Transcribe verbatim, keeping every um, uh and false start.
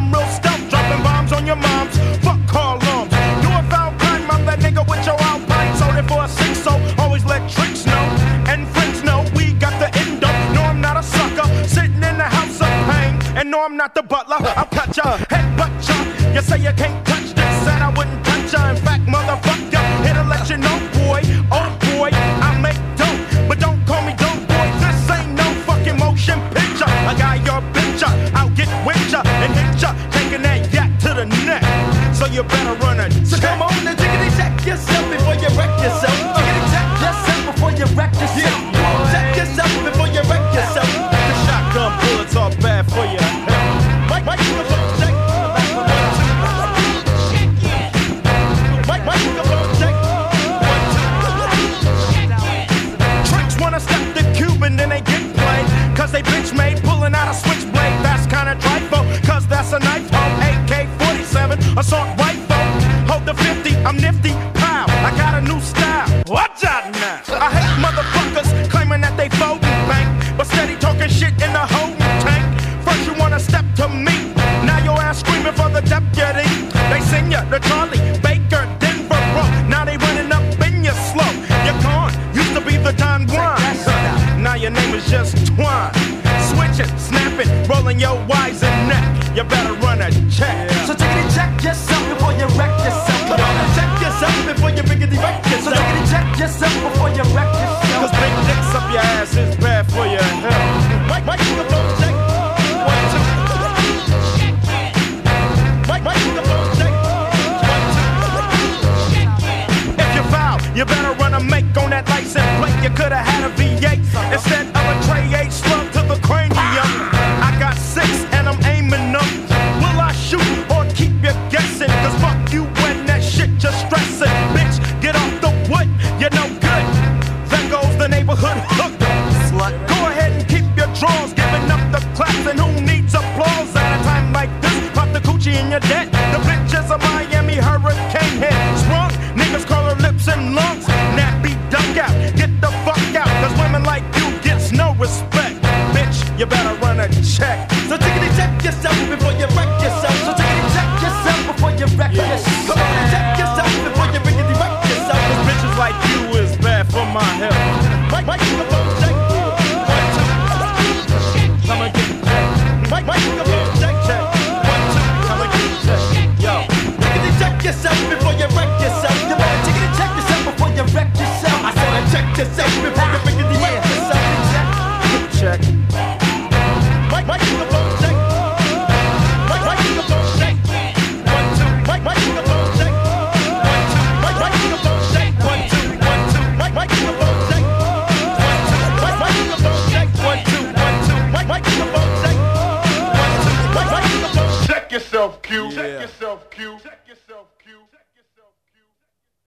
I'm real stealth, dropping bombs on your moms. Fuck car alarms. Do a foul crime, I'm that nigga with your Alpine. Sold it for a six, so always let tricks know. And friends know we got the endo. No, I'm not a sucker, sitting in the house of pain. And no, I'm not the butler, I'll cut ya, headbutt ya. You say you can't touch this, said I wouldn't touch ya. In fact, motherfucker, here to let you know, boy. Oh boy, I make dope, but don't call me dope boy. This ain't no fucking motion picture. I got your picture, I'll get with ya and hit ya, taking that yak to the neck. So you better run it. So come on and jiggity check yourself before you wreck yourself. Jiggity check yourself before you wreck yourself. Yeah. Check yourself before you wreck yourself. The shotgun bullets are bad for you. Mike, Mike, you go check. Mike, Mike, you go check. Tricks wanna step the Cuban, then they get played. Cause they bitch made pulling out a switchblade. That's kinda trifle, cause that's a knife. Oh, A K forty-seven, assault rifle. Hold the fifty, I'm nifty. Pow, I got a new style. Watch out now. I hate motherfuckers claiming that they folding bank, but steady talking shit in the holding tank. First you wanna step to me, now your ass screaming for the deputy. They send ya to Charlie, Baker, Denver, Rock. Now they running up in your slow. You're gone, used to be the Don Juan. Now your name is just Twine. Switching, snapping, rolling your wise and neck. You better run a check. So jiggity check yourself before you wreck yourself. Come on and check yourself before you biggity wreck yourself. So jiggity check yourself before you wreck yourself. Cause big dicks up your ass is bad for your health. Mike, Mike, you go check. One, two. Mike, Mike, you go check. One, two. If you foul, you better run a make on that license plate. You could've had a V eight instead of a Trey eight slug to the cranium. I got six and I'm aiming them. Will I shoot or keep you guessing? Cause fuck you when that shit just stressing. Bitch, get off the wood, you're no good. There goes the neighborhood hook. Slut. Go ahead and keep your drawers, giving up the claps. And who needs applause at a time like this? Pop the coochie in your debt. The bitches of Miami hurricane head. Sprung, niggas call her lips and lungs. Nappy duck out, get the fuck out. Cause women like you gets no respect. Bitch, you better run a check. So jiggity check yourself before you wreck yourself. So jiggity check yourself before you wreck Yeah. yourself. Come on and check yourself before you biggity wreck yourself. Cause bitches like you is bad for my health. Mike, Mike, you go check. One, two. Come and get checked. Mike, Mike, you go check. Check. One, two. Come and get checked. Yo. Jiggity check yourself before you wreck yourself. You better jiggity check yourself before you wreck yourself. I said check yourself before you biggity wreck yourself. Check. Mike, Mike, you go check. Mike, Mike, you go check. One, two. Mike, Mike, you go check. One, two. Mike, Mike, you go check. One, two. One, two. Mike, Mike, you go check. One, two. Mike, Mike, you go check. One, two. One, two. Mike, Mike, you go check. One, two. Mike, Mike, you go check. Check yourself, Q. Yeah. Check yourself, Q.